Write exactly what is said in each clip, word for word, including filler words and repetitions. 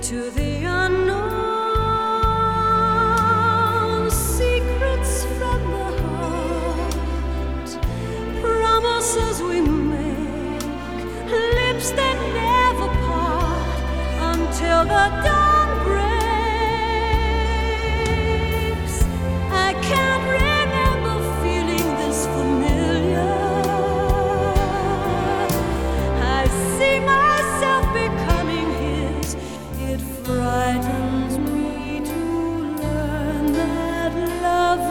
to the unknown, secrets from the heart, promises we make, lips that never part until the dawn breaks. I can't remember feeling this familiar. I see myself becoming his. It frightens me to learn that love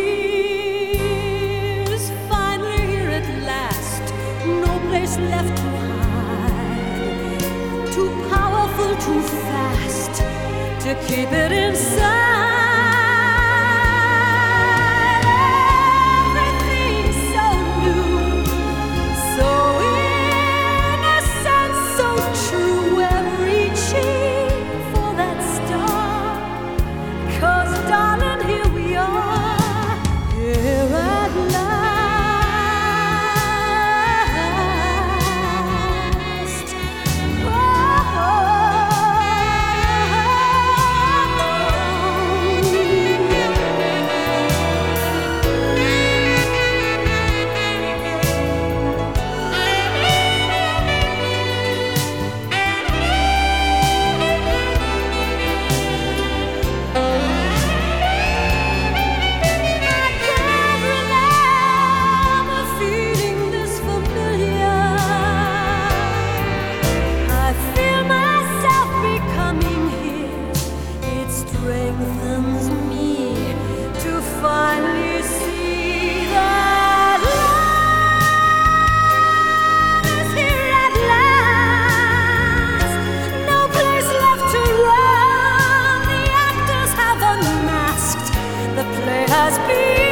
is finally here at last. No place left to hide. Too powerful, too fast to keep it inside. Everything's so new, so innocent, so true. We're reaching for that star, 'cause darling, here we are, here at last. I can't remember feeling this familiar. I feel myself becoming his. It strengthens me to finally see that love is here at last. No place left to run. The actors have unmasked. The play has begun.